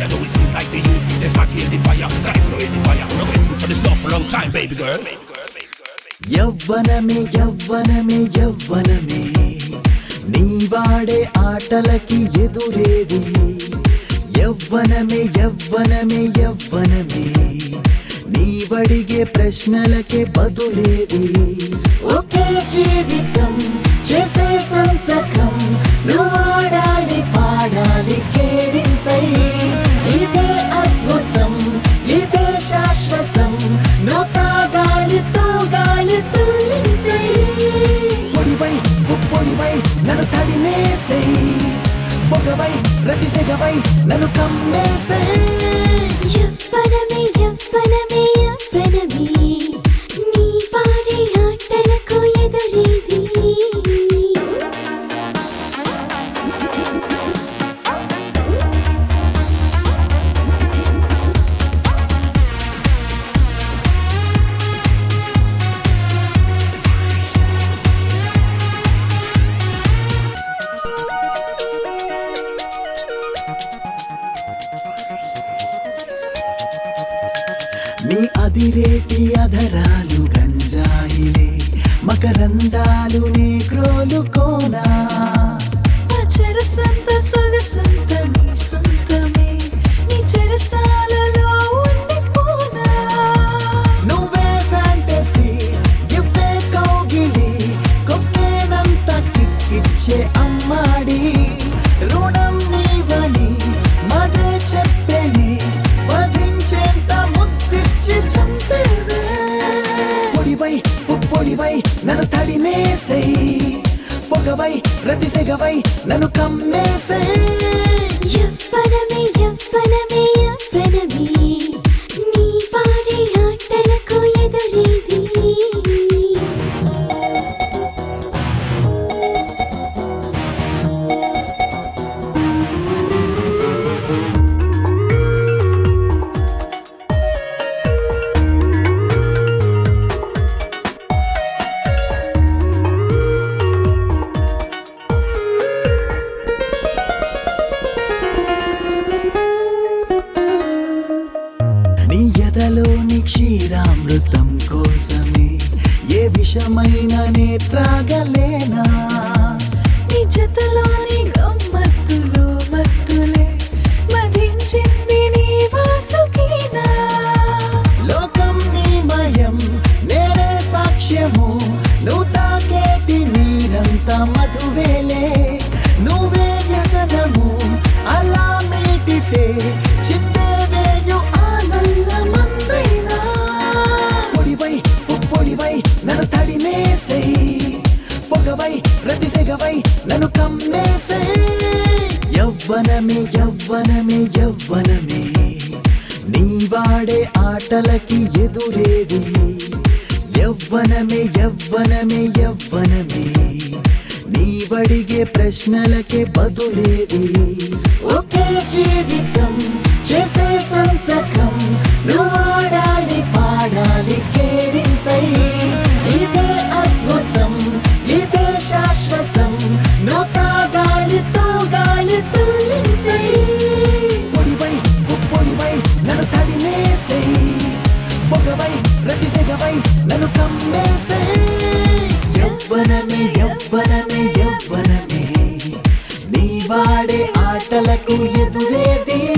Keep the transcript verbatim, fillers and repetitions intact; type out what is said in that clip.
I know it seems like the youth, they start hear the fire. Got it in the fire. We're waiting for this love for a long time, baby girl. యవ్వనమే యవ్వనమే యవ్వనమే నీ వాడే ఆటలకి ఎదురేది యవ్వనమే యవ్వనమే యవ్వనమే నీవడిగే ప్రశ్నలకే బదులేది ఒకే జీవితం చేసే సంతకం నువ్వాడాలి పాడాలి కేరింతై ఇదే అద్భుతం ఇదే శాశ్వతం నువ్వు తాగాలి తూగాలి తుల్లింతై పొడివై పొడివై నన్ను తడిమేసై పొగవై రతిసెగవై నన్ను కమ్మేసై యవ్వనమే యవ్వనమే యవ్వనమే నీ వాడే ఆటలకు ఎదురేది నీ అదిరేటి అధరాలు గంజాయిలే మకరందాలు నీ క్రోలు కోనా చెరసంత సొగసంత నీ సొంతమే నీ చెరసాలలో ఉండిపోనా నువ్వే ఫ్యాంటసీ ఇవ్వే కౌగిలి కొప్పేనంత కిక్కిచ్చే అమ్మాడి రుణం నీవని మదే చెప్పేని వధించేంత ముద్దిచ్చి చంపేవే పొడివై పొడివై నన్ను తడిమేసై పొగవై రతిసెగవై నన్ను కమ్మేసై యవ్వనమే యవ్వనమే యవ్వనమే నీ వాడే ఆటలకు ఎదురేది నీ ఎదలోని క్షీరామృతం కోసమే ఏ విషమైన నే త్రాగలేనా నీ జతలోని గమ్మత్తులో మత్తులే మదించింది నీ వాసుకీనా లోకం నీమయం నేనే సాక్ష్యము నువ్వు తాకేటి నీరంత మధువేలే నువ్వే వ్యసనము అలా మీటితే చిత్తేవేయు ఆనల్ల మందైనా పొడివై పొడివై నన్ను తడిమేసై పొగవై రతిసెగవై నన్ను కమ్మేసై యవ్వనమే యవ్వనమే యవ్వనమే నీ వాడే ఆటలకి ఎదురేది యవ్వనమే యవ్వనమే యవ్వనమే నీవడిగే ప్రశ్నలకే బదులేది ఒకే జీవితం చేసే సంతకం నువ్వాడాలి పాడాలి కేరింతై ఇదే అద్భుతం ఇదే శాశ్వతం నువ్వు తాగాలి తూగాలి తుల్లింతై పొడివై పొడివై నన్ను తడిమేసై పొగవై రతిసెగవై నన్ను కమ్మేసై యవ్వనమే యవ్వనమే యవ్వనమే నీ వాడే ఆటలకు ఎదురేది